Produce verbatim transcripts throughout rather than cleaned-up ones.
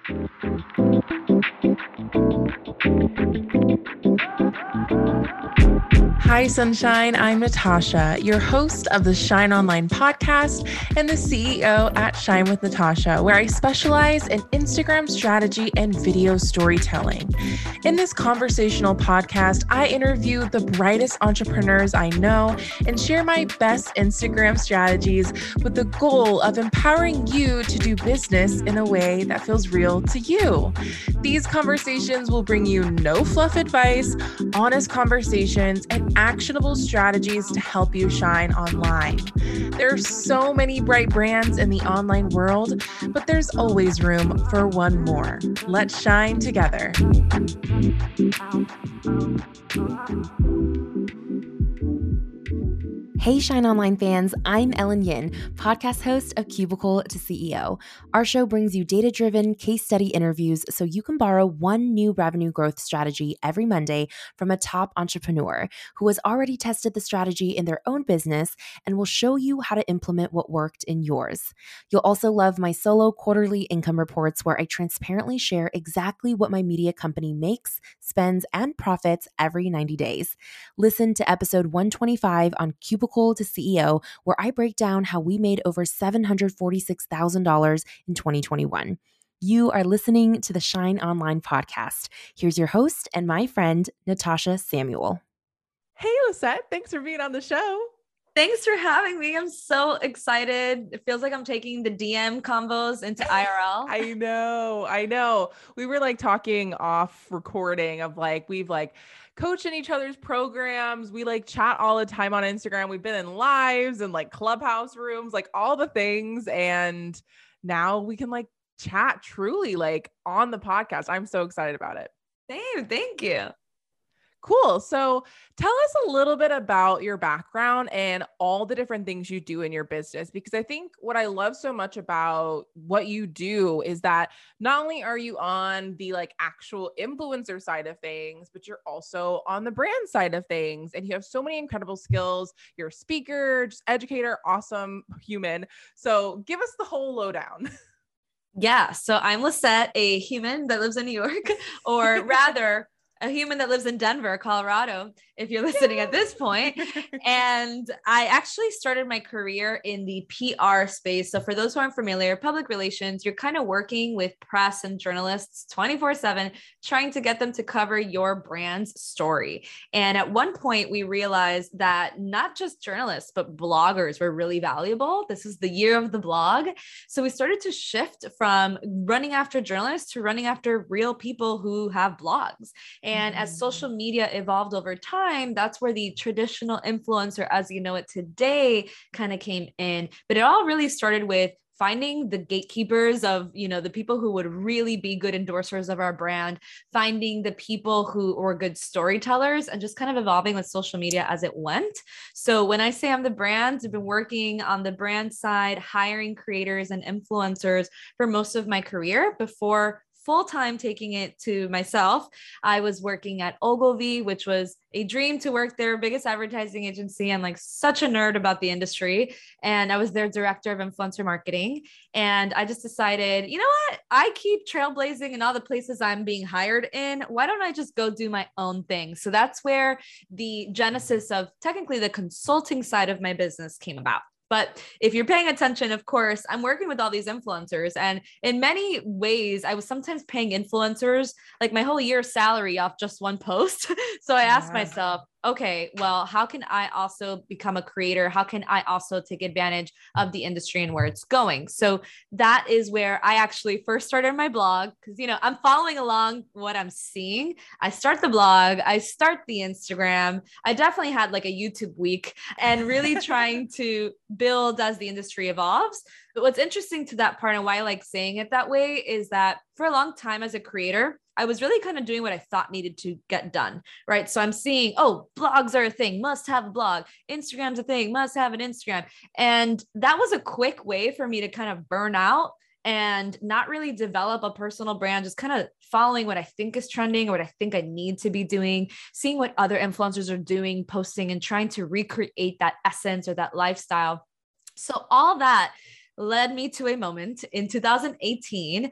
Hi, Sunshine. I'm Natasha, your host of the Shine Online podcast and the C E O at Shine with Natasha, where I specialize in Instagram strategy and video storytelling. In this conversational podcast, I interview the brightest entrepreneurs I know and share my best Instagram strategies with the goal of empowering you to do business in a way that feels real to you. These conversations will bring you no fluff advice, honest conversations, and actionable strategies to help you shine online. There are so many bright brands in the online world, but there's always room for one more. Let's shine together. Hey, Shine Online fans, I'm Ellen Yin, podcast host of Cubicle to C E O. Our show brings you data-driven case study interviews so you can borrow one new revenue growth strategy every Monday from a top entrepreneur who has already tested the strategy in their own business and will show you how to implement what worked in yours. You'll also love my solo quarterly income reports where I transparently share exactly what my media company makes, spends, and profits every ninety days. Listen to episode one twenty-five on Cubicle to C E O, where I break down how we made over seven hundred forty-six thousand dollars in twenty twenty-one. You are listening to the Shine Online podcast. Here's your host and my friend, Natasha Samuel. Hey, Lisette. Thanks for being on the show. Thanks for having me. I'm so excited. It feels like I'm taking the D M combos into I R L. I know. I know. We were like talking off recording of like, we've like coached in each other's programs. We like chat all the time on Instagram. We've been in lives and like clubhouse rooms, like all the things. And now we can like chat truly like on the podcast. I'm so excited about it. Same. Thank you. Cool. So tell us a little bit about your background and all the different things you do in your business, because I think what I love so much about what you do is that not only are you on the like actual influencer side of things, but you're also on the brand side of things. And you have so many incredible skills. You're a speaker, just educator, awesome human. So give us the whole lowdown. Yeah. So I'm Lisette, a human that lives in New York, or rather, a human that lives in Denver, Colorado, if you're listening at this point. And I actually started my career in the P R space. So for those who aren't familiar, public relations, you're kind of working with press and journalists twenty-four seven, trying to get them to cover your brand's story. And at one point we realized that not just journalists, but bloggers were really valuable. This is the year of the blog. So we started to shift from running after journalists to running after real people who have blogs. And as social media evolved over time, that's where the traditional influencer, as you know it today, kind of came in. But it all really started with finding the gatekeepers of, you know, the people who would really be good endorsers of our brand, finding the people who were good storytellers, and just kind of evolving with social media as it went. So when I say I'm the brand, I've been working on the brand side, hiring creators and influencers for most of my career before full-time taking it to myself. I was working at Ogilvy, which was a dream to work there, biggest advertising agency. I'm like such a nerd about the industry. And I was their director of influencer marketing. And I just decided, you know what? I keep trailblazing in all the places I'm being hired in. Why don't I just go do my own thing? So that's where the genesis of technically the consulting side of my business came about. But if you're paying attention, of course, I'm working with all these influencers. And in many ways, I was sometimes paying influencers like my whole year's salary off just one post. So I asked Yeah. myself, okay, well, how can I also become a creator? How can I also take advantage of the industry and where it's going? So that is where I actually first started my blog, because, you know, I'm following along what I'm seeing. I start the blog, I start the Instagram. I definitely had like a YouTube week and really trying to build as the industry evolves. But what's interesting to that part and why I like saying it that way is that for a long time as a creator, I was really kind of doing what I thought needed to get done, right? So I'm seeing, oh, blogs are a thing, must have a blog. Instagram's a thing, must have an Instagram. And that was a quick way for me to kind of burn out and not really develop a personal brand, just kind of following what I think is trending or what I think I need to be doing, seeing what other influencers are doing, posting, and trying to recreate that essence or that lifestyle. So all that led me to a moment in two thousand eighteen.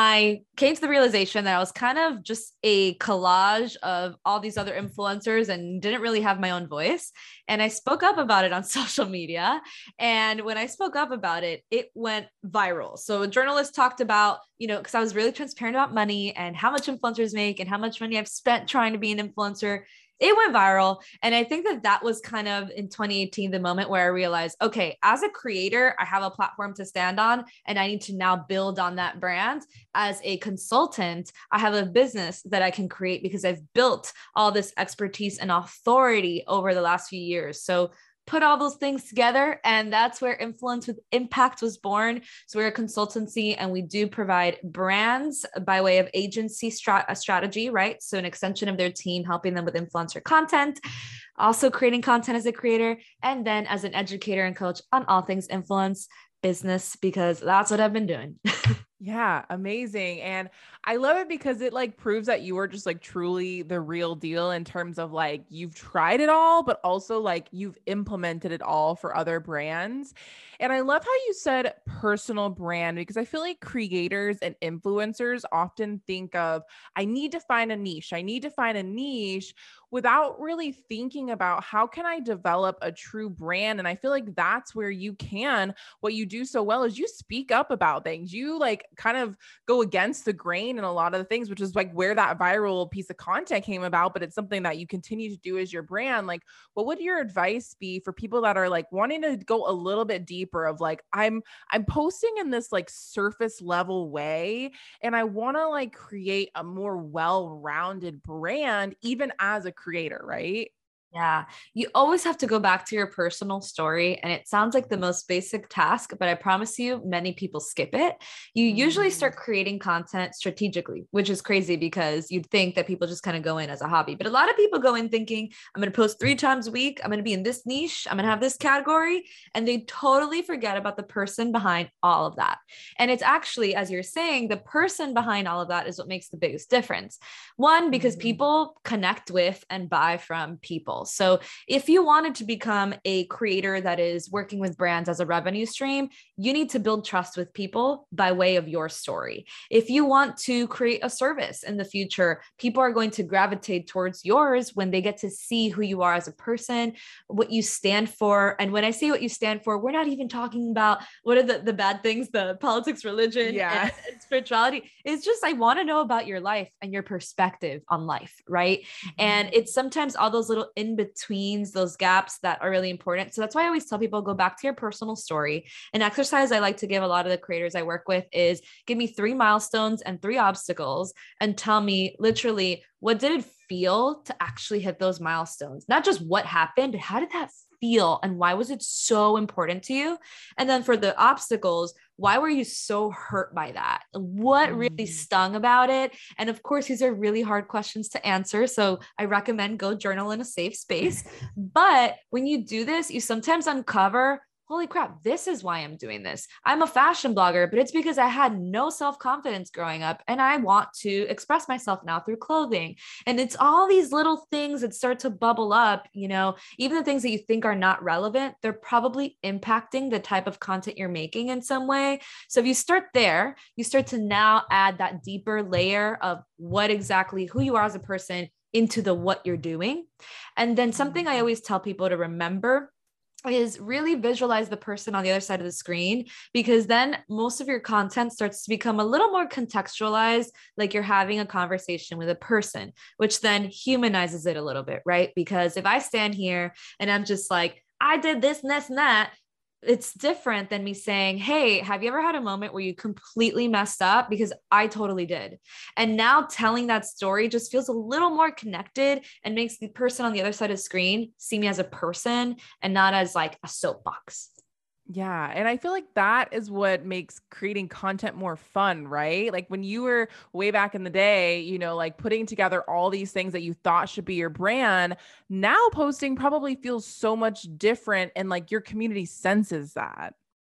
I came to the realization that I was kind of just a collage of all these other influencers and didn't really have my own voice. And I spoke up about it on social media. And when I spoke up about it, it went viral. So a journalist talked about, you know, because I was really transparent about money and how much influencers make and how much money I've spent trying to be an influencer. It went viral. And I think that that was kind of in twenty eighteen, the moment where I realized, okay, as a creator, I have a platform to stand on and I need to now build on that brand. As a consultant, I have a business that I can create because I've built all this expertise and authority over the last few years. So put all those things together, and that's where Influence with Impact was born. So we're a consultancy and we do provide brands by way of agency strat- a strategy, right? So an extension of their team, helping them with influencer content, also creating content as a creator, and then as an educator and coach on all things influence business, because that's what I've been doing. Yeah, amazing. And I love it because it like proves that you are just like truly the real deal in terms of like you've tried it all, but also like you've implemented it all for other brands. And I love how you said personal brand, because I feel like creators and influencers often think of, I need to find a niche. I need to find a niche without really thinking about how can I develop a true brand. And I feel like that's where you can, what you do so well is you speak up about things. You like kind of go against the grain in a lot of the things, which is like where that viral piece of content came about, but it's something that you continue to do as your brand. Like, what would your advice be for people that are like wanting to go a little bit deeper of like, I'm, I'm posting in this like surface level way, and I want to like create a more well-rounded brand, even as a creator, right? Yeah, you always have to go back to your personal story. And it sounds like the most basic task, but I promise you, many people skip it. You usually start creating content strategically, which is crazy because you'd think that people just kind of go in as a hobby. But a lot of people go in thinking, I'm going to post three times a week. I'm going to be in this niche. I'm going to have this category. And they totally forget about the person behind all of that. And it's actually, as you're saying, the person behind all of that is what makes the biggest difference. One, because Mhm. people connect with and buy from people. So if you wanted to become a creator that is working with brands as a revenue stream, you need to build trust with people by way of your story. If you want to create a service in the future, people are going to gravitate towards yours when they get to see who you are as a person, what you stand for. And when I say what you stand for, we're not even talking about what are the, the bad things, the politics, religion, Yeah. and, and spirituality. It's just, I want to know about your life and your perspective on life, right? And it's sometimes all those little in betweens, those gaps that are really important. So that's why I always tell people, go back to your personal story. An exercise I like to give a lot of the creators I work with is give me three milestones and three obstacles and tell me literally, what did it feel to actually hit those milestones? Not just what happened, but how did that feel and why was it so important to you? And then for the obstacles, why were you so hurt by that? What really Mm. stung about it? And of course, these are really hard questions to answer. So I recommend go journal in a safe space. But when you do this, you sometimes uncover, holy crap, this is why I'm doing this. I'm a fashion blogger, but it's because I had no self-confidence growing up and I want to express myself now through clothing. And it's all these little things that start to bubble up, you know, even the things that you think are not relevant, they're probably impacting the type of content you're making in some way. So if you start there, you start to now add that deeper layer of what exactly who you are as a person into the what you're doing. And then something I always tell people to remember is really visualize the person on the other side of the screen, because then most of your content starts to become a little more contextualized, like you're having a conversation with a person, which then humanizes it a little bit, right? Because if I stand here and I'm just like, I did this and this and that, it's different than me saying, hey, have you ever had a moment where you completely messed up? Because I totally did. And now telling that story just feels a little more connected and makes the person on the other side of the screen see me as a person and not as like a soapbox. Yeah. And I feel like that is what makes creating content more fun, right? Like when you were way back in the day, you know, like putting together all these things that you thought should be your brand, now posting probably feels so much different and like your community senses that.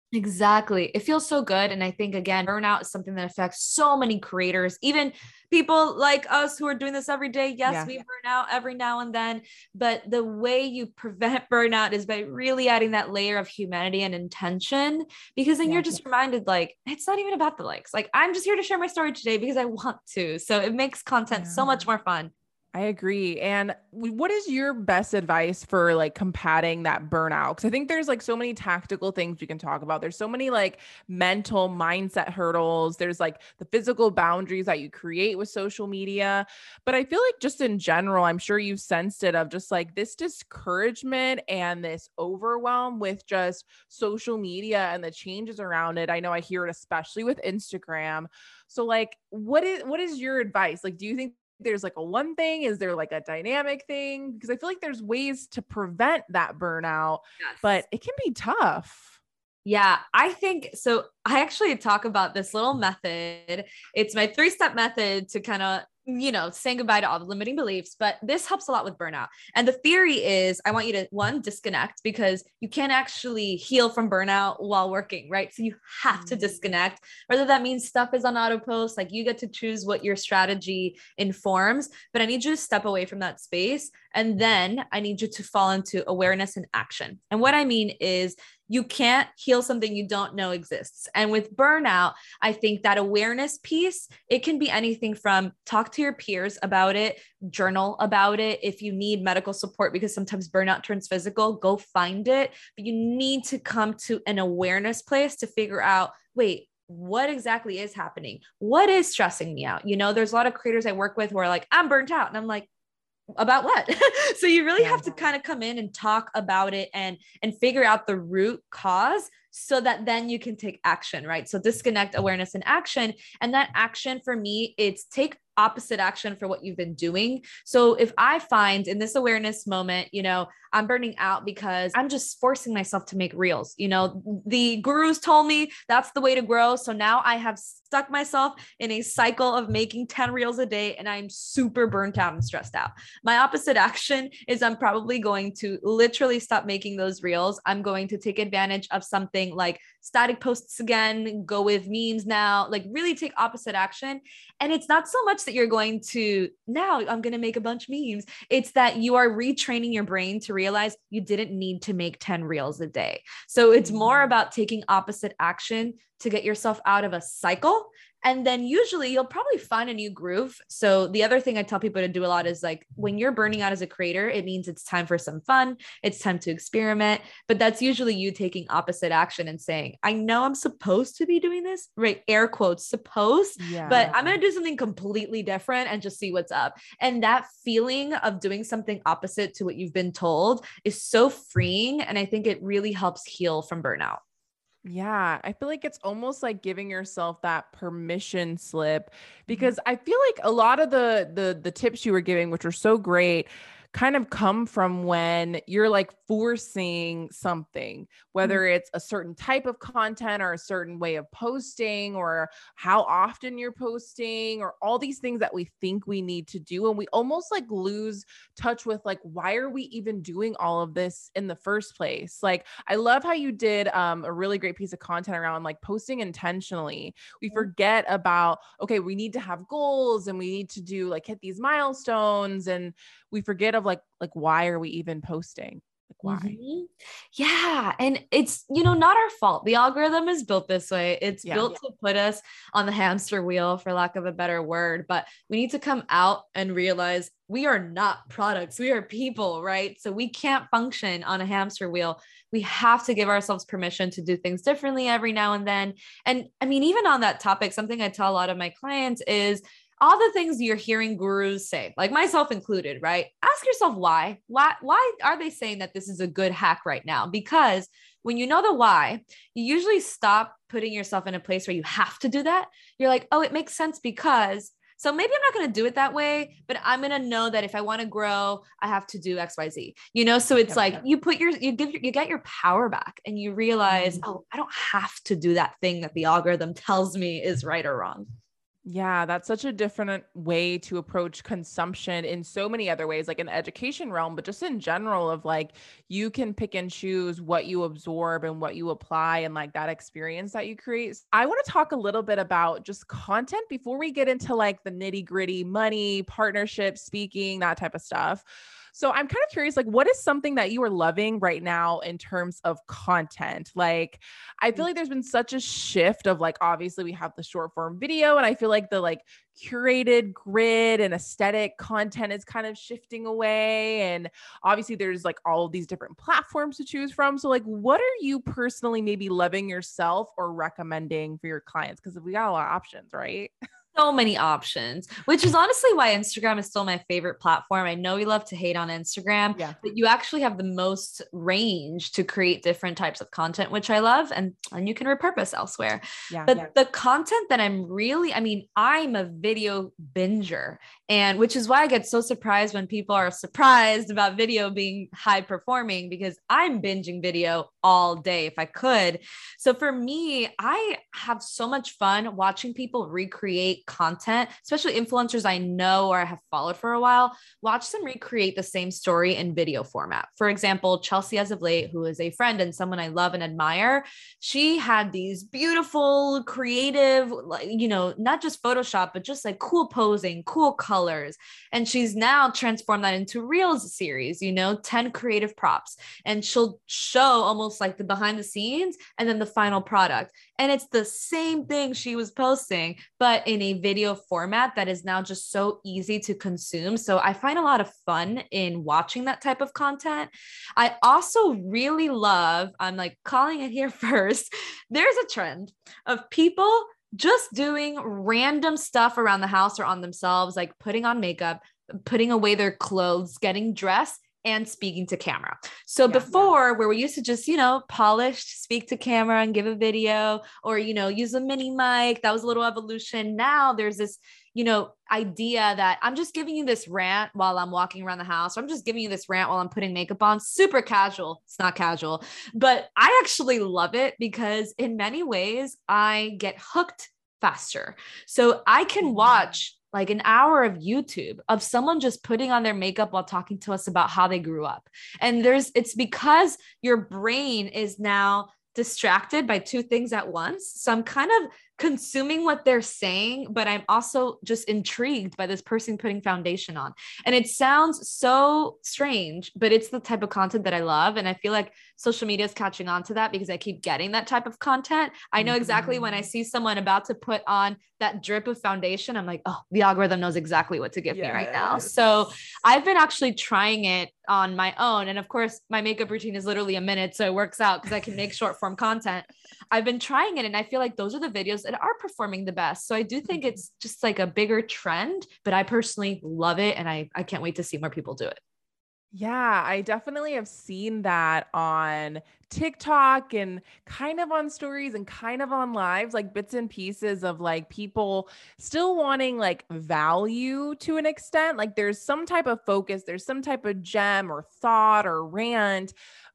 Exactly. It feels so good. And I think, again, burnout is something that affects so many creators, even people like us who are doing this every day. Yes, Yeah. we burn out every now and then, but the way you prevent burnout is by really adding that layer of humanity and intention, because then Yeah. you're just reminded, like, it's not even about the likes. Like, I'm just here to share my story today because I want to. So it makes content Yeah. so much more fun. I agree. And what is your best advice for like combating that burnout? Because I think there's like so many tactical things we can talk about. There's so many like mental mindset hurdles. There's like the physical boundaries that you create with social media. But I feel like just in general, I'm sure you've sensed it of just like this discouragement and this overwhelm with just social media and the changes around it. I know I hear it especially with Instagram. So like what is what is your advice? Like, do you think there's like a one thing? Is there like a dynamic thing? Because I feel like there's ways to prevent that burnout, Yes. but it can be tough. Yeah, I think so. I actually talk about this little method. It's my three step method to kind of, you know, saying goodbye to all the limiting beliefs, but this helps a lot with burnout. And the theory is I want you to, one, disconnect, because you can't actually heal from burnout while working, right? So you have to disconnect, whether that means stuff is on auto post, like you get to choose what your strategy informs, but I need you to step away from that space. And then I need you to fall into awareness and action. And what I mean is, you can't heal something you don't know exists. And with burnout, I think that awareness piece, it can be anything from talk to your peers about it, journal about it. If you need medical support, because sometimes burnout turns physical, go find it. But you need to come to an awareness place to figure out, wait, what exactly is happening? What is stressing me out? You know, there's a lot of creators I work with who are like, I'm burnt out. And I'm like, about what? So you really have to kind of come in and talk about it and and figure out the root cause, so that then you can take action, right? So disconnect, awareness, and action. And that action for me, it's take opposite action for what you've been doing. So if I find in this awareness moment, you know, I'm burning out because I'm just forcing myself to make reels. You know, the gurus told me that's the way to grow. So now I have stuck myself in a cycle of making ten reels a day, and I'm super burnt out and stressed out. My opposite action is I'm probably going to literally stop making those reels. I'm going to take advantage of something like static posts again, go with memes now, like really take opposite action. And it's not so much that you're going to, now I'm going to make a bunch of memes. It's that you are retraining your brain to realize you didn't need to make ten reels a day. So it's more about taking opposite action to get yourself out of a cycle. And then usually you'll probably find a new groove. So the other thing I tell people to do a lot is like, when you're burning out as a creator, it means it's time for some fun. It's time to experiment, but that's usually you taking opposite action and saying, I know I'm supposed to be doing this, right? Air quotes, supposed, Yeah. but I'm going to do something completely different and just see what's up. And that feeling of doing something opposite to what you've been told is so freeing. And I think it really helps heal from burnout. Yeah, I feel like it's almost like giving yourself that permission slip, because I feel like a lot of the the the tips you were giving, which are so great, kind of come from when you're like forcing something, whether it's a certain type of content or a certain way of posting or how often you're posting or all these things that we think we need to do. And we almost like lose touch with like, why are we even doing all of this in the first place? Like, I love how you did um, a really great piece of content around like posting intentionally. We forget about, okay, we need to have goals and we need to do like hit these milestones, and we forget of like, like, why are we even posting? Like, why? Mm-hmm. Yeah. And it's, you know, not our fault. The algorithm is built this way. It's Yeah. built to put us on the hamster wheel, for lack of a better word, but we need to come out and realize we are not products. We are people, right? So we can't function on a hamster wheel. We have to give ourselves permission to do things differently every now and then. And I mean, even on that topic, something I tell a lot of my clients is, all the things you're hearing gurus say, like myself included, right? Ask yourself why. Why, why are they saying that this is a good hack right now? Because when you know the why, you usually stop putting yourself in a place where you have to do that. You're like, oh, it makes sense because, so maybe I'm not going to do it that way, but I'm going to know that if I want to grow, I have to do X, Y, Z, you know? So it's Yep, like, yep. you put your, you give, your, you get your power back and you realize, Mhm. oh, I don't have to do that thing that the algorithm tells me is right or wrong. Yeah, that's such a different way to approach consumption in so many other ways, like in the education realm, but just in general of like, you can pick and choose what you absorb and what you apply and like that experience that you create. I want to talk a little bit about just content before we get into like the nitty gritty money, partnership, speaking, that type of stuff. So I'm kind of curious, like, what is something that you are loving right now in terms of content? Like, I feel like there's been such a shift of like, obviously we have the short form video, and I feel like the like curated grid and aesthetic content is kind of shifting away. And obviously there's like all of these different platforms to choose from. So like, what are you personally maybe loving yourself or recommending for your clients? Because we got a lot of options, right? So many options, which is honestly why Instagram is still my favorite platform. I know we love to hate on Instagram, Yeah. but you actually have the most range to create different types of content, which I love, and, and you can repurpose elsewhere. Yeah. But yeah. the content that I'm really, I mean, I'm a video binger, and which is why I get so surprised when people are surprised about video being high performing, because I'm binging video all day if I could. So for me, I have so much fun watching people recreate content, especially influencers I know or have followed for a while, watch them recreate the same story in video format. For example, Chelsea as of late, who is a friend and someone I love and admire, she had these beautiful, creative, you know, not just Photoshop, but just like cool posing, cool colors. And she's now transformed that into Reels series, you know, ten creative props. And she'll show almost like the behind the scenes and then the final product. And it's the same thing she was posting, but in a video format that is now just so easy to consume. So I find a lot of fun in watching that type of content. I also really love, I'm like calling it here first, there's a trend of people just doing random stuff around the house or on themselves, like putting on makeup, putting away their clothes, getting dressed, and speaking to camera. So yeah, before yeah. where we used to just, you know, polished, speak to camera and give a video, or, you know, use a mini mic, that was a little evolution. Now there's this, you know, idea that I'm just giving you this rant while I'm walking around the house. Or I'm just giving you this rant while I'm putting makeup on. Super casual. It's not casual, but I actually love it because in many ways I get hooked faster. So I can watch like an hour of YouTube of someone just putting on their makeup while talking to us about how they grew up. And there's, it's because your brain is now distracted by two things at once. So I'm kind of consuming what they're saying, but I'm also just intrigued by this person putting foundation on. And it sounds so strange, but it's the type of content that I love. And I feel like social media is catching on to that because I keep getting that type of content. I know exactly when I see someone about to put on that drip of foundation, I'm like, oh, the algorithm knows exactly what to give yes. me right now. So I've been actually trying it on my own. And of course, my makeup routine is literally a minute. So it works out because I can make short form content. I've been trying it and I feel like those are the videos that are performing the best. So I do think it's just like a bigger trend, but I personally love it. And I, I can't wait to see more people do it. Yeah, I definitely have seen that on TikTok and kind of on stories and kind of on lives, like bits and pieces of like people still wanting like value to an extent. Like there's some type of focus, there's some type of gem or thought or rant,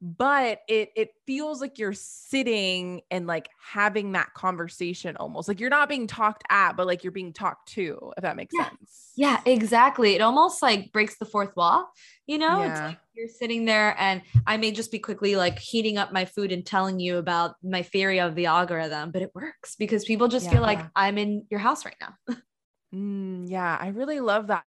but it it feels like you're sitting and like having that conversation almost like you're not being talked at, but like you're being talked to, if that makes yeah. sense. Yeah, exactly. It almost like breaks the fourth wall, you know, yeah. It's like you're sitting there and I may just be quickly like heating up my food and telling you about my theory of the algorithm, but it works because people just yeah. feel like I'm in your house right now. mm, yeah, I really love that.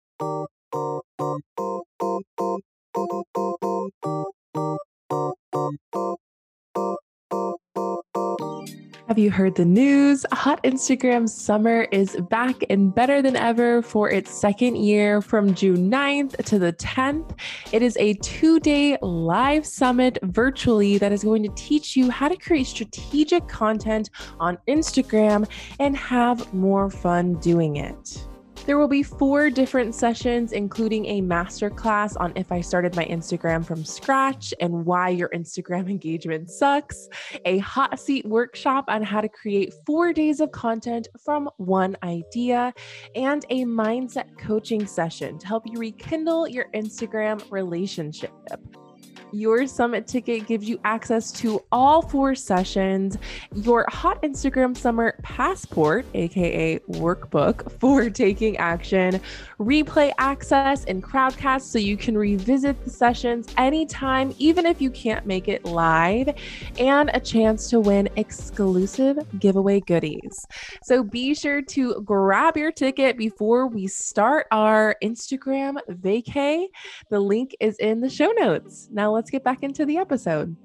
Have you heard the news? Hot Instagram Summer is back and better than ever for its second year from June ninth to the tenth. It is a two-day live summit virtually that is going to teach you how to create strategic content on Instagram and have more fun doing it. There will be four different sessions, including a masterclass on if I started my Instagram from scratch and why your Instagram engagement sucks, a hot seat workshop on how to create four days of content from one idea, and a mindset coaching session to help you rekindle your Instagram relationship. Your summit ticket gives you access to all four sessions, your Hot Instagram Summer Passport, aka workbook for taking action, replay access, and Crowdcast so you can revisit the sessions anytime, even if you can't make it live, and a chance to win exclusive giveaway goodies. So be sure to grab your ticket before we start our Instagram vacay. The link is in the show notes. Now let's get back into the episode.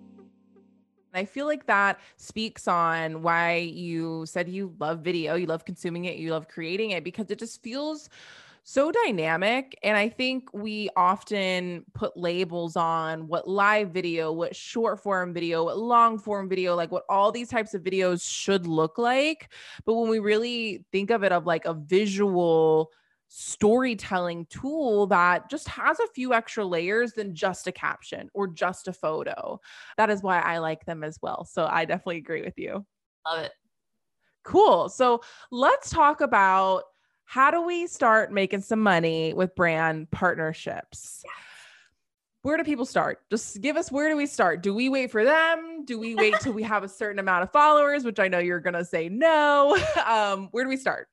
I feel like that speaks on why you said you love video, you love consuming it, you love creating it, because it just feels so dynamic. And I think we often put labels on what live video, what short form video, what long form video, like what all these types of videos should look like. But when we really think of it of like a visual storytelling tool that just has a few extra layers than just a caption or just a photo. That is why I like them as well. So I definitely agree with you. Love it. Cool. So let's talk about how do we start making some money with brand partnerships? Yeah. Where do people start? Just give us, where do we start? Do we wait for them? Do we wait till we have a certain amount of followers, which I know you're going to say no. Um, where do we start?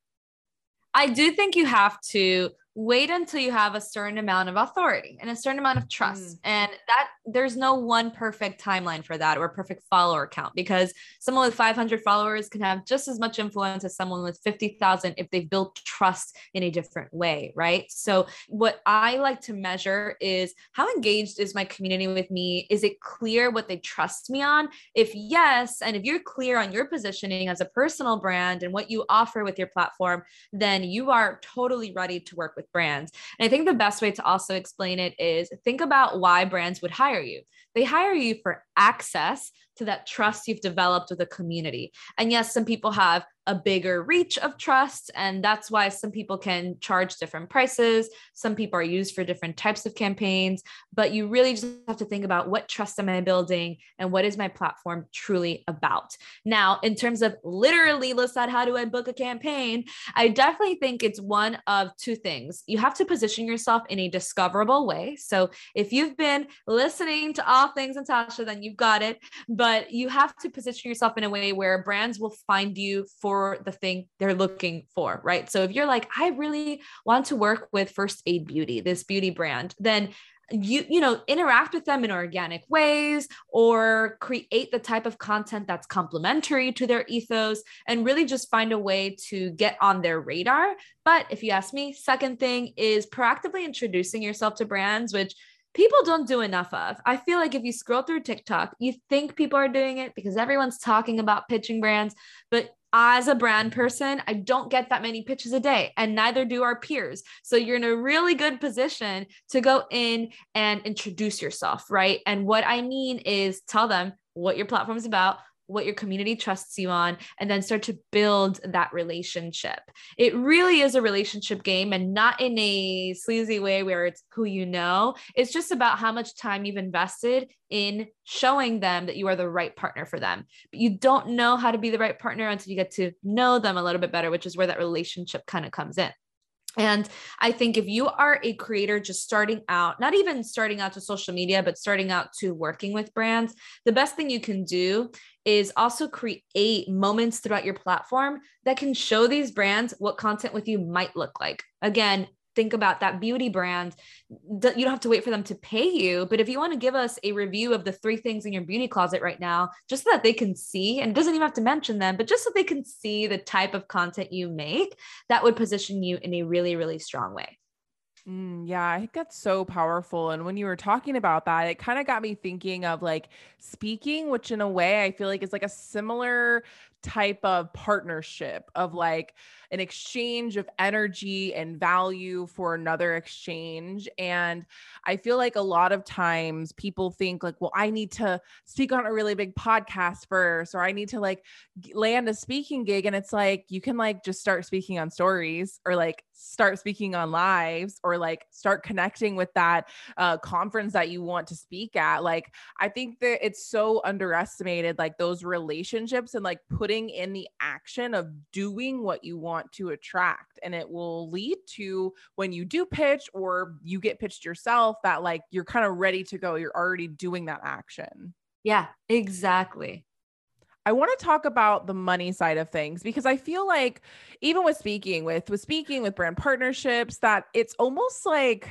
I do think you have to wait until you have a certain amount of authority and a certain amount of trust. Mm. And that there's no one perfect timeline for that or perfect follower count, because someone with five hundred followers can have just as much influence as someone with fifty thousand if they've built trust in a different way, right? So what I like to measure is how engaged is my community with me? Is it clear what they trust me on? If yes, and if you're clear on your positioning as a personal brand and what you offer with your platform, then you are totally ready to work with brands. And I think the best way to also explain it is think about why brands would hire you. They hire you for access to that trust you've developed with a community. And yes, some people have a bigger reach of trust, and that's why some people can charge different prices. Some people are used for different types of campaigns, but you really just have to think about what trust am I building and what is my platform truly about. Now, in terms of literally, Lisette, how do I book a campaign? I definitely think it's one of two things. You have to position yourself in a discoverable way. So if you've been listening to all things Natasha, then you've got it. But you have to position yourself in a way where brands will find you for the thing they're looking for, right? So if you're like, I really want to work with First Aid Beauty, this beauty brand, then you, you know, interact with them in organic ways or create the type of content that's complementary to their ethos and really just find a way to get on their radar. But if you ask me, second thing is proactively introducing yourself to brands, which people don't do enough of. I feel like if you scroll through TikTok, you think people are doing it because everyone's talking about pitching brands, but as a brand person, I don't get that many pitches a day, and neither do our peers. So you're in a really good position to go in and introduce yourself, right? And what I mean is tell them what your platform is about, what your community trusts you on, and then start to build that relationship. It really is a relationship game, and not in a sleazy way where it's who you know. It's just about how much time you've invested in showing them that you are the right partner for them. But you don't know how to be the right partner until you get to know them a little bit better, which is where that relationship kind of comes in. And I think if you are a creator just starting out, not even starting out to social media, but starting out to working with brands, the best thing you can do is also create moments throughout your platform that can show these brands what content with you might look like. Again, think about that beauty brand. You don't have to wait for them to pay you, but if you want to give us a review of the three things in your beauty closet right now, just so that they can see, and it doesn't even have to mention them, but just so they can see the type of content you make, that would position you in a really, really strong way. Mm, yeah, I think that's so powerful. And when you were talking about that, it kind of got me thinking of like speaking, which in a way I feel like is like a similar type of partnership of like an exchange of energy and value for another exchange. And I feel like a lot of times people think like, well, I need to speak on a really big podcast first, or I need to like land a speaking gig. And it's like, you can like just start speaking on stories, or like start speaking on lives, or like start connecting with that uh, conference that you want to speak at. Like, I think that it's so underestimated, like those relationships and like putting putting in the action of doing what you want to attract. And it will lead to when you do pitch or you get pitched yourself that like, you're kind of ready to go. You're already doing that action. Yeah, exactly. I want to talk about the money side of things because I feel like even with speaking with, with speaking with brand partnerships, that it's almost like,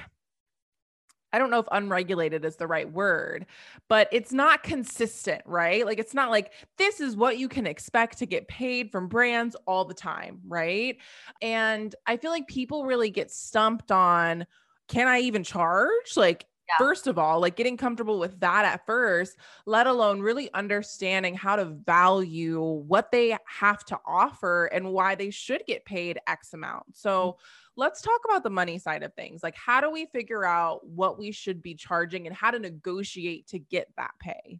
I don't know if unregulated is the right word, but it's not consistent, right? Like, it's not like this is what you can expect to get paid from brands all the time, right? And I feel like people really get stumped on, can I even charge? Like, yeah. First of all, like getting comfortable with that at first, let alone really understanding how to value what they have to offer and why they should get paid X amount. So mm-hmm. let's talk about the money side of things. Like, how do we figure out what we should be charging and how to negotiate to get that pay?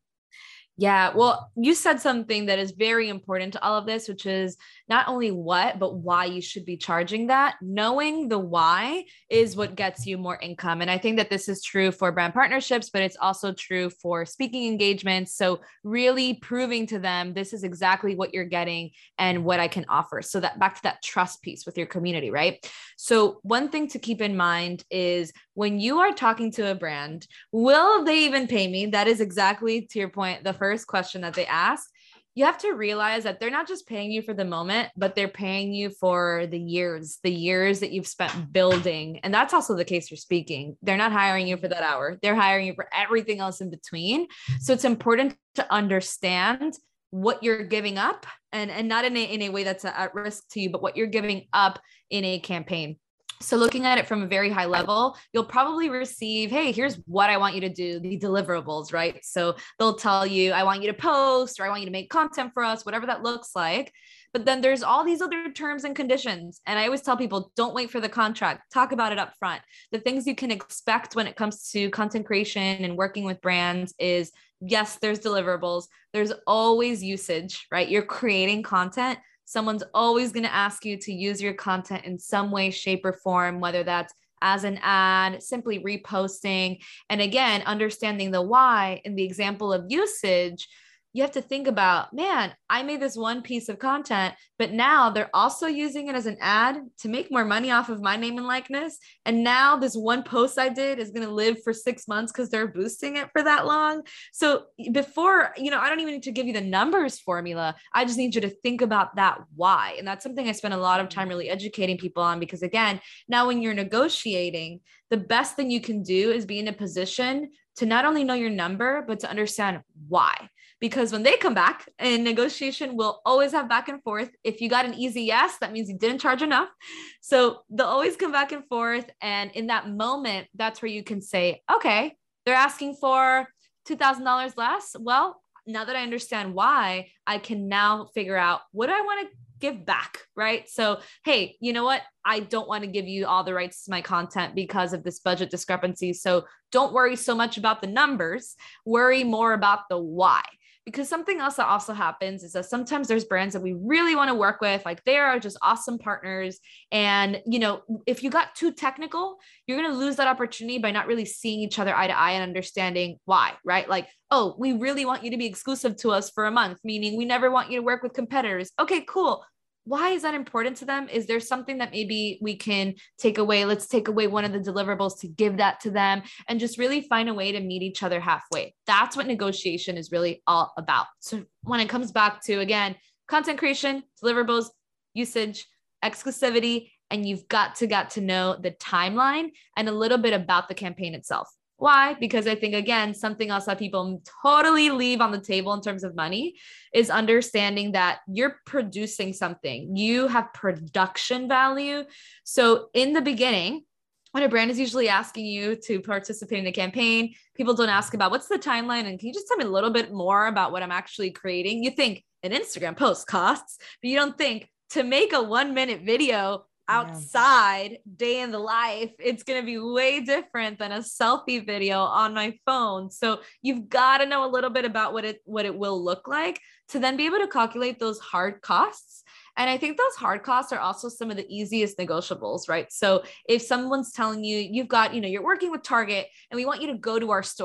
Yeah. Well, you said something that is very important to all of this, which is not only what, but why you should be charging that. Knowing the why is what gets you more income. And I think that this is true for brand partnerships, but it's also true for speaking engagements. So really proving to them, this is exactly what you're getting and what I can offer. So that back to that trust piece with your community, right? So one thing to keep in mind is when you are talking to a brand, will they even pay me? That is exactly, to your point, the first question that they ask. You have to realize that they're not just paying you for the moment, but they're paying you for the years, the years that you've spent building. And that's also the case for speaking. They're not hiring you for that hour. They're hiring you for everything else in between. So it's important to understand what you're giving up and, and not in a, in a way that's at risk to you, but what you're giving up in a campaign. So looking at it from a very high level, you'll probably receive, hey, here's what I want you to do, the deliverables, right? So they'll tell you, I want you to post, or I want you to make content for us, whatever that looks like. But then there's all these other terms and conditions. And I always tell people, don't wait for the contract, talk about it up front. The things you can expect when it comes to content creation and working with brands is, yes, there's deliverables. There's always usage, right? You're creating content. Someone's always going to ask you to use your content in some way, shape, or form, whether that's as an ad, simply reposting. And again, understanding the why in the example of usage, you have to think about, man, I made this one piece of content, but now they're also using it as an ad to make more money off of my name and likeness. And now this one post I did is going to live for six months because they're boosting it for that long. So before, you know, I don't even need to give you the numbers formula. I just need you to think about that why. And that's something I spend a lot of time really educating people on, because again, now when you're negotiating, the best thing you can do is be in a position to not only know your number, but to understand why. Because when they come back in negotiation, we'll always have back and forth. If you got an easy yes, that means you didn't charge enough. So they'll always come back and forth. And in that moment, that's where you can say, okay, they're asking for two thousand dollars less. Well, now that I understand why, I can now figure out what do I want to give back, right? So, hey, you know what? I don't want to give you all the rights to my content because of this budget discrepancy. So don't worry so much about the numbers, worry more about the why. Because something else that also happens is that sometimes there's brands that we really want to work with, like they are just awesome partners. And, you know, if you got too technical, you're going to lose that opportunity by not really seeing each other eye to eye and understanding why, right? Like, oh, we really want you to be exclusive to us for a month, meaning we never want you to work with competitors. Okay, cool. Why is that important to them? Is there something that maybe we can take away? Let's take away one of the deliverables to give that to them and just really find a way to meet each other halfway. That's what negotiation is really all about. So when it comes back to, again, content creation, deliverables, usage, exclusivity, and you've got to got to know the timeline and a little bit about the campaign itself. Why? Because I think, again, something else that people totally leave on the table in terms of money is understanding that you're producing something. You have production value. So in the beginning, when a brand is usually asking you to participate in a campaign, people don't ask about what's the timeline and can you just tell me a little bit more about what I'm actually creating? You think an Instagram post costs, but you don't think to make a one minute video outside, yeah, day in the life, it's going to be way different than a selfie video on my phone. So you've got to know a little bit about what it what it will look like to then be able to calculate those hard costs. And I think those hard costs are also some of the easiest negotiables, right? So if someone's telling you, you've got, you know, you're working with Target and we want you to go to our store.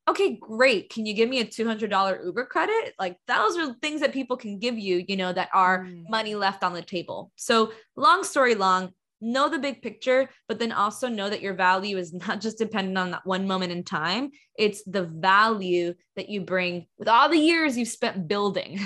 okay, great. Can you give me a two hundred dollars Uber credit? Like those are things that people can give you, you know, that are Mm. money left on the table. So long story long, know the big picture, but then also know that your value is not just dependent on that one moment in time. It's the value that you bring with all the years you've spent building.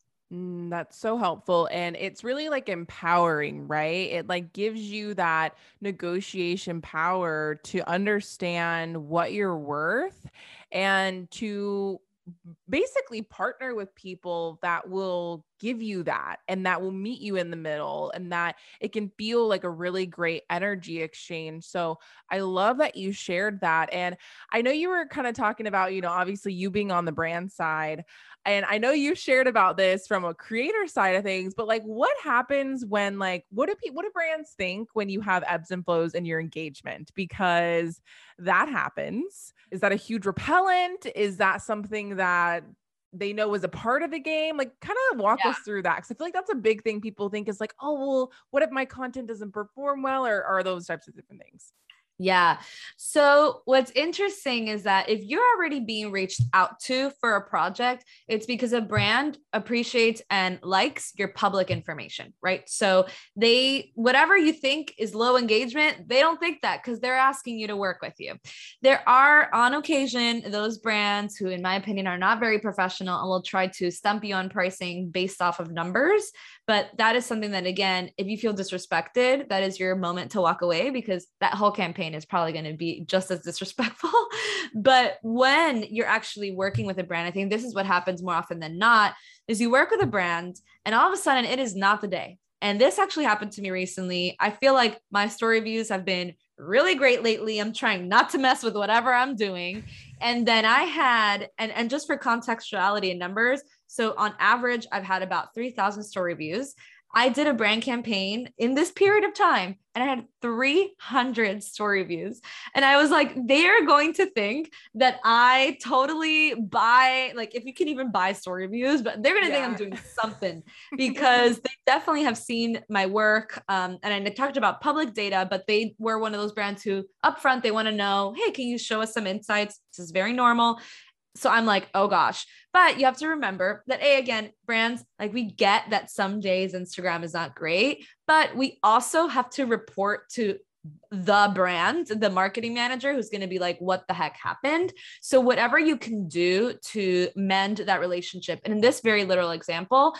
Mm, that's so helpful. And it's really like empowering, right? It like gives you that negotiation power to understand what you're worth and to basically partner with people that will give you that and that will meet you in the middle and that it can feel like a really great energy exchange. So I love that you shared that. And I know you were kind of talking about, you know, obviously you being on the brand side. And I know you shared about this from a creator side of things, but like what happens when like, what do people, what do brands think when you have ebbs and flows in your engagement? Because that happens. Is that a huge repellent? Is that something that they know is a part of the game? Like kind of walk Yeah. us through that. Cause I feel like that's a big thing people think is like, oh, well, what if my content doesn't perform well, or, or those types of different things? Yeah. So what's interesting is that if you're already being reached out to for a project, it's because a brand appreciates and likes your public information, right? So they, whatever you think is low engagement, they don't think that because they're asking you to work with you. There are on occasion those brands who, in my opinion, are not very professional and will try to stump you on pricing based off of numbers. But that is something that, again, if you feel disrespected, that is your moment to walk away because that whole campaign is probably going to be just as disrespectful. But when you're actually working with a brand, I think this is what happens more often than not, is you work with a brand and all of a sudden it is not the day. And this actually happened to me recently. I feel like my story views have been really great lately. I'm trying not to mess with whatever I'm doing. And then I had, and, and just for contextuality and numbers, so on average, I've had about three thousand story views. I did a brand campaign in this period of time and I had three hundred story views. And I was like, they are going to think that I totally buy, like if you can even buy story views, but they're going to Yeah. think I'm doing something because they definitely have seen my work. Um, and I talked about public data, but they were one of those brands who upfront, they want to know, hey, can you show us some insights? This is very normal. So I'm like, oh gosh, but you have to remember that A, again, brands, like we get that some days Instagram is not great, but we also have to report to the brand, the marketing manager, who's going to be like, what the heck happened? So whatever you can do to mend that relationship. And in this very literal example,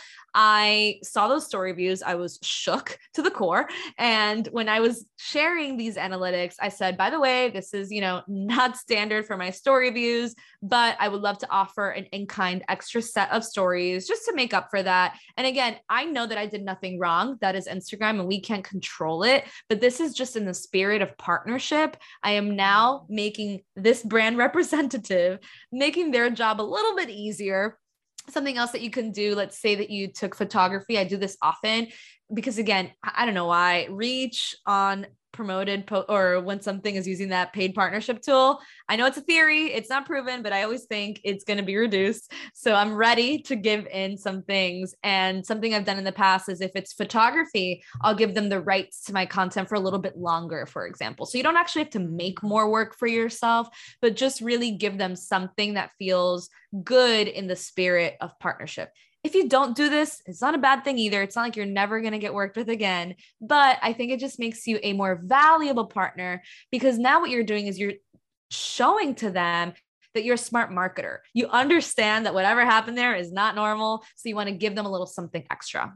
I saw those story views. I was shook to the core. And when I was sharing these analytics, I said, by the way, this is, you know, not standard for my story views, but I would love to offer an in-kind extra set of stories just to make up for that. And again, I know that I did nothing wrong. That is Instagram and we can't control it, but this is just in the spirit of partnership. I am now making this brand representative, making their job a little bit easier. Something else that you can do, let's say that you took photography. I do this often because again, I don't know why, reach on promoted po- or when something is using that paid partnership tool. I know it's a theory, it's not proven, but I always think it's going to be reduced. So I'm ready to give in some things. And something I've done in the past is if it's photography, I'll give them the rights to my content for a little bit longer, for example. So you don't actually have to make more work for yourself, but just really give them something that feels good in the spirit of partnership. If you don't do this, it's not a bad thing either. It's not like you're never going to get worked with again, but I think it just makes you a more valuable partner because now what you're doing is you're showing to them that you're a smart marketer. You understand that whatever happened there is not normal. So you want to give them a little something extra.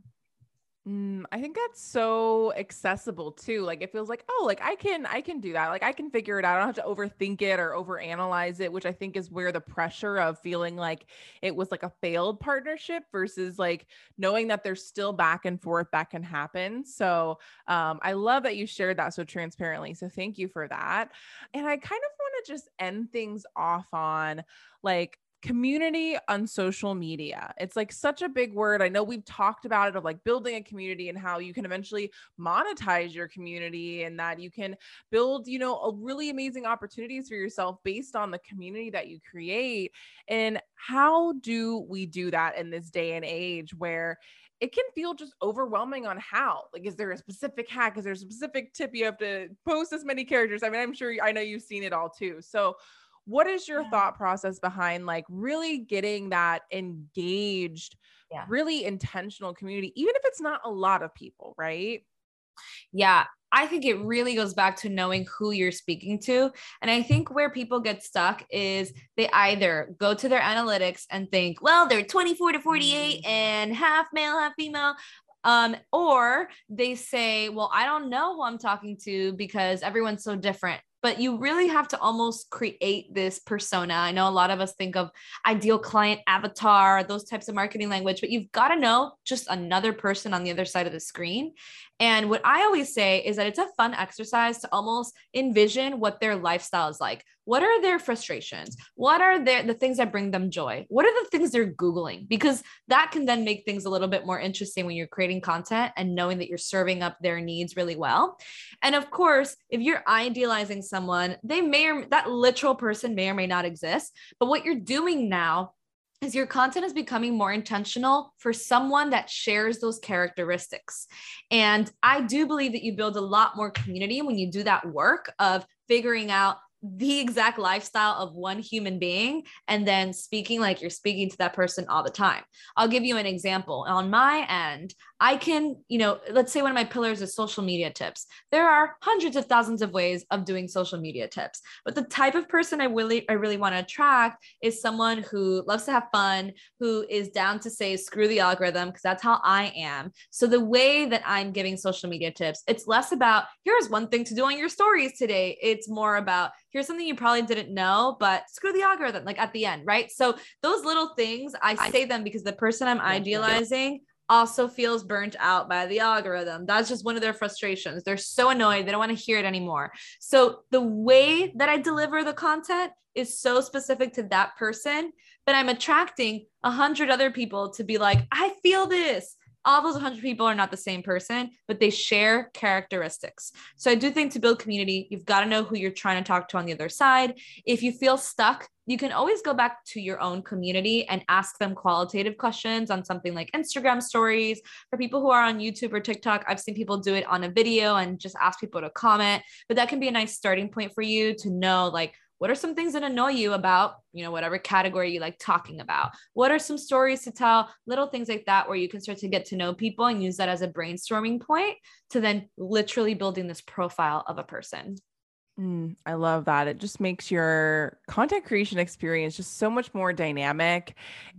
Mm, I think that's so accessible too. Like it feels like, oh, like I can, I can do that. Like I can figure it out. I don't have to overthink it or overanalyze it, which I think is where the pressure of feeling like it was like a failed partnership versus like knowing that there's still back and forth that can happen. So um, I love that you shared that so transparently. So thank you for that. And I kind of want to just end things off on like, community on social media. It's like such a big word. I know we've talked about it of like building a community and how you can eventually monetize your community and that you can build, you know, a really amazing opportunities for yourself based on the community that you create. And how do we do that in this day and age where it can feel just overwhelming on how, like, is there a specific hack? Is there a specific tip you have to post this many characters? I mean, I'm sure, I know you've seen it all too. So what is your thought process behind like really getting that engaged, yeah. really intentional community, even if it's not a lot of people, right? Yeah. I think it really goes back to knowing who you're speaking to. And I think where people get stuck is they either go to their analytics and think, well, they're twenty-four to forty-eight and half male, half female. Um, or they say, well, I don't know who I'm talking to because everyone's so different. But you really have to almost create this persona. I know a lot of us think of ideal client avatar, those types of marketing language, but you've got to know just another person on the other side of the screen. And what I always say is that it's a fun exercise to almost envision what their lifestyle is like. What are their frustrations? What are their, the things that bring them joy? What are the things they're Googling? Because that can then make things a little bit more interesting when you're creating content and knowing that you're serving up their needs really well. And of course, if you're idealizing someone, they may or that literal person may or may not exist. But what you're doing now is your content is becoming more intentional for someone that shares those characteristics. And I do believe that you build a lot more community when you do that work of figuring out the exact lifestyle of one human being and then speaking like you're speaking to that person all the time. I'll give you an example. On my end, I can, you know, let's say one of my pillars is social media tips. There are hundreds of thousands of ways of doing social media tips, but the type of person I really, I really want to attract is someone who loves to have fun, who is down to say, screw the algorithm, because that's how I am. So the way that I'm giving social media tips, it's less about, here's one thing to do on your stories today. It's more about, here's something you probably didn't know, but screw the algorithm, like at the end, right? So those little things, I say them because the person I'm idealizing also feels burnt out by the algorithm. That's just one of their frustrations. They're so annoyed. They don't want to hear it anymore. So the way that I deliver the content is so specific to that person, but I'm attracting a hundred other people to be like, I feel this. All those one hundred people are not the same person, but they share characteristics. So I do think to build community, you've got to know who you're trying to talk to on the other side. If you feel stuck, you can always go back to your own community and ask them qualitative questions on something like Instagram stories. For people who are on YouTube or TikTok, I've seen people do it on a video and just ask people to comment, but that can be a nice starting point for you to know, like, what are some things that annoy you about, you know, whatever category you like talking about? What are some stories to tell? Little things like that, where you can start to get to know people and use that as a brainstorming point to then literally building this profile of a person. Mm, I love that. It just makes your content creation experience just so much more dynamic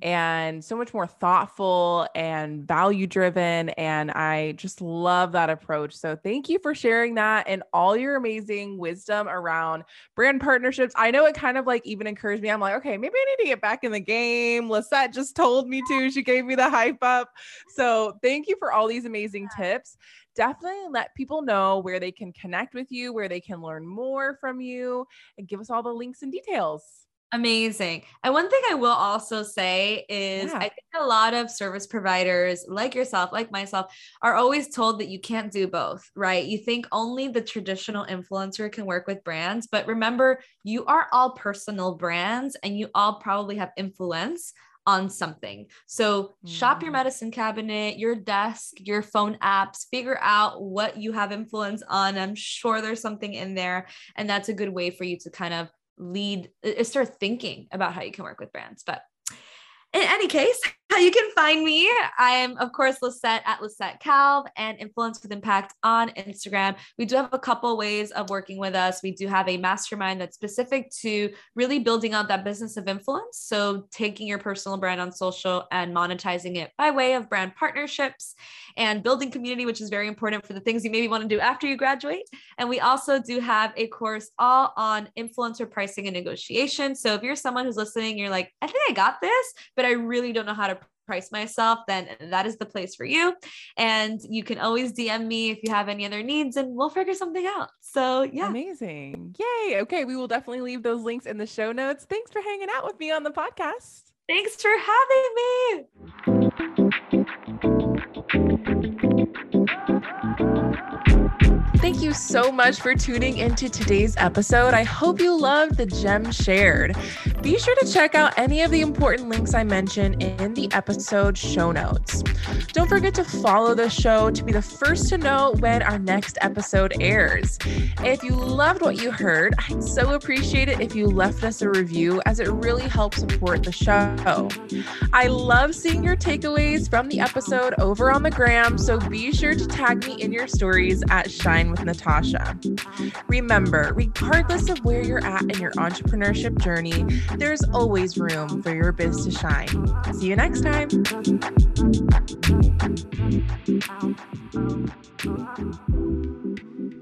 and so much more thoughtful and value driven. And I just love that approach. So thank you for sharing that and all your amazing wisdom around brand partnerships. I know it kind of like even encouraged me. I'm like, okay, maybe I need to get back in the game. Lisette just told me to. She gave me the hype up. So thank you for all these amazing tips. Definitely let people know where they can connect with you, where they can learn more from you, and give us all the links and details. Amazing. And one thing I will also say is yeah. I think a lot of service providers like yourself, like myself, are always told that you can't do both, right? You think only the traditional influencer can work with brands, but remember, you are all personal brands and you all probably have influence on something. So shop your medicine cabinet, your desk, your phone apps, figure out what you have influence on. I'm sure there's something in there. And that's a good way for you to kind of lead, start thinking about how you can work with brands. But in any case, you can find me. I am, of course, Lisette at Lisette Calv and Influence with Impact on Instagram. We do have a couple ways of working with us. We do have a mastermind that's specific to really building out that business of influence. So taking your personal brand on social and monetizing it by way of brand partnerships and building community, which is very important for the things you maybe want to do after you graduate. And we also do have a course all on influencer pricing and negotiation. So if you're someone who's listening, you're like, I think I got this, but I really don't know how to price myself, then that is the place for you. And you can always D M me if you have any other needs and we'll figure something out. So yeah. Amazing. Yay. Okay. We will definitely leave those links in the show notes. Thanks for hanging out with me on the podcast. Thanks for having me. Thank you so much for tuning into today's episode. I hope you loved the gems shared. Be sure to check out any of the important links I mentioned in the episode show notes. Don't forget to follow the show to be the first to know when our next episode airs. If you loved what you heard, I'd so appreciate it if you left us a review, as it really helps support the show. I love seeing your takeaways from the episode over on the gram, so be sure to tag me in your stories at Shine with Natasha. Remember, regardless of where you're at in your entrepreneurship journey, there's always room for your biz to shine. See you next time.